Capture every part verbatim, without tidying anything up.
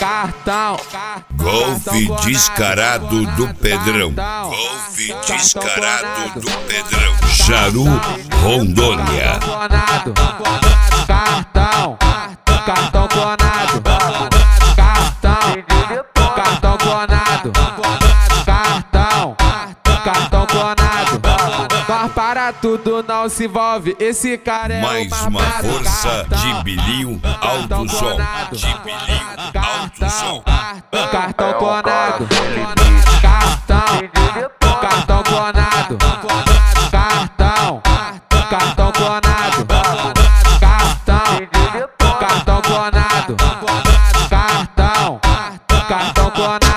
cartão. Golfe descarado do Pedrão. Golfe descarado do Pedrão. Jaru, Rondônia. Cartão, cartão clonado. Cartão, cartão clonado. Cartão, cartão clonado. Nós para tudo, não se envolve. Esse cara é mais uma força de Bilinho Alto Som. De Bilinho Alto Som. Cartão clonado. Cartão, cartão clonado. Cartão, cartão clonado. Cartão, cartão clonado. Cartão, cartão clonado.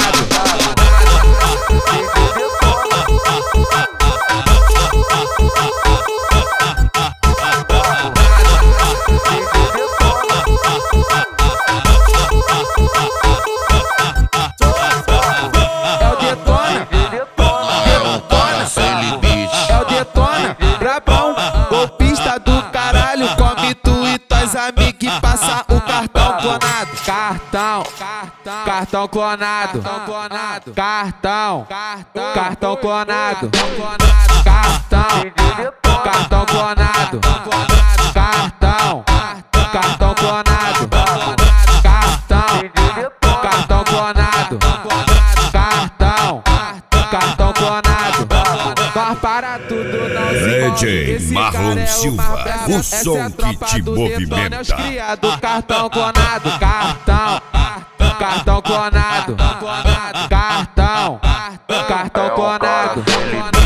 Golpista do caralho, come tu e tuas amigas que passa o cartão clonado. Cartão, cartão clonado. Cartão, cartão clonado. Cartão, cartão clonado. Cartão, cartão clonado. Cartão, cartão clonado. Cartão, cartão clonado. Nós para tudo, não se D J Marlon Silva, o som que te movimenta. Cartão clonado, cartão, cartão clonado. Cartão, cartão clonado.